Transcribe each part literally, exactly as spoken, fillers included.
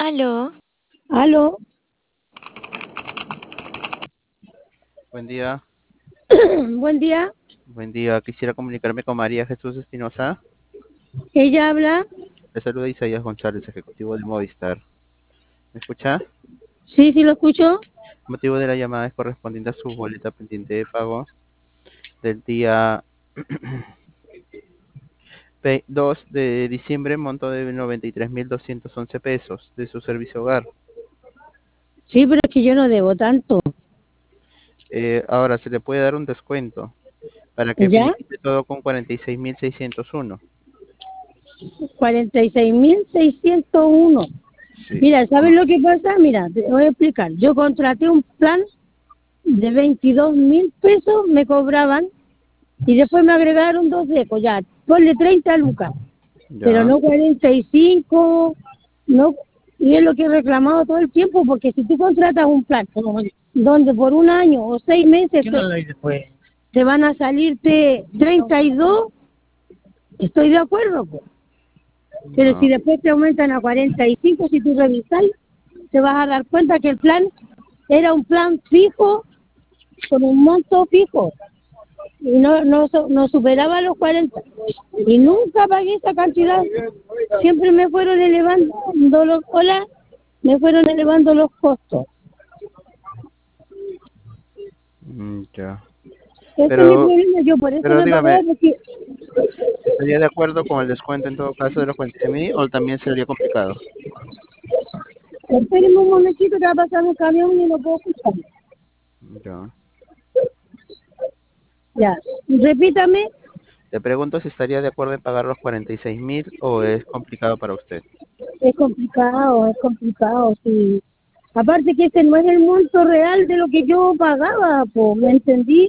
Aló, Aló, Buen día, buen día. buen día. Quisiera comunicarme con María Jesús Espinosa. Ella habla. Le saluda Isaías González, ejecutivo de Movistar. ¿Me escucha? Sí, sí lo escucho. El motivo de la llamada es correspondiente a su boleta pendiente de pago del día ve- dos de diciembre, monto de noventa y tres mil doscientos once pesos de su servicio hogar. Sí, pero es que yo no debo tanto. Eh, ahora se le puede dar un descuento para que ¿Ya? finiquite todo con cuarenta y seis mil seiscientos uno. cuarenta y seis mil seiscientos uno. Sí. Mira, ¿sabes lo que pasa? Mira, te voy a explicar. Yo contraté un plan de veintidós mil pesos, me cobraban, y después me agregaron dos decos, ya, ponle treinta lucas, pero Ya. no cuarenta y cinco, no, y es lo que he reclamado todo el tiempo, porque si tú contratas un plan donde por un año o seis meses te, te van a salirte treinta y dos, estoy de acuerdo, pues. Pero si No. después te aumentan a cuarenta y cinco, si tú revisas, te vas a dar cuenta que el plan era un plan fijo, con un monto fijo, y no, no, so- no superaba los cuarenta. Y nunca pagué esa cantidad. Siempre me fueron elevando los, hola, me fueron elevando los costos. Mm, ya. Ese es mi Pero, problema, yo por eso pero me pagaba, dígame, porque... ¿estaría de acuerdo con el descuento en todo caso de los cuarenta y seis mil o también sería complicado? Espérenme un momentito que va a pasar un camión y no puedo escuchar. Ya. Ya, repítame. Le pregunto si estaría de acuerdo en pagar los cuarenta y seis mil o es complicado para usted. Es complicado, es complicado, sí. Aparte que ese no es el monto real de lo que yo pagaba, pues, ¿me entendí?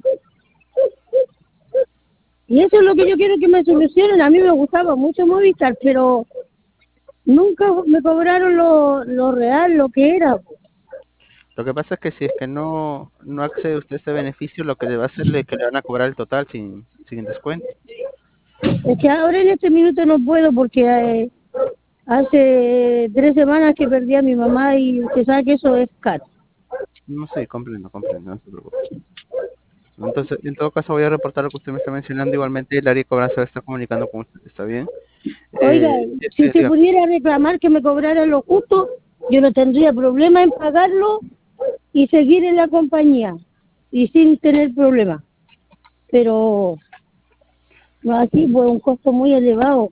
Y eso es lo que yo quiero que me solucionen. A mí me gustaba mucho Movistar, pero nunca me cobraron lo, lo real, lo que era. Lo que pasa es que si es que no, no accede usted a este beneficio, lo que le va a hacer es que le van a cobrar el total sin, sin descuento. Es que ahora en este minuto no puedo porque eh, hace tres semanas que perdí a mi mamá y usted sabe que eso es caro. No sé, comprendo, comprendo, no se preocupe. Entonces, en todo caso voy a reportar lo que usted me está mencionando. Igualmente el área de cobranza está comunicando con usted, ¿está bien? Oiga, Eh, eh, si eh, se diga, pudiera reclamar que me cobraran lo justo, yo no tendría problema en pagarlo y seguir en la compañía y sin tener problema. Pero no así, pues un costo muy elevado,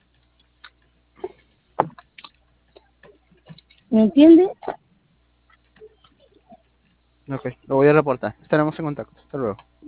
¿me entiende? ok, lo voy a reportar. Estaremos en contacto. Hasta luego.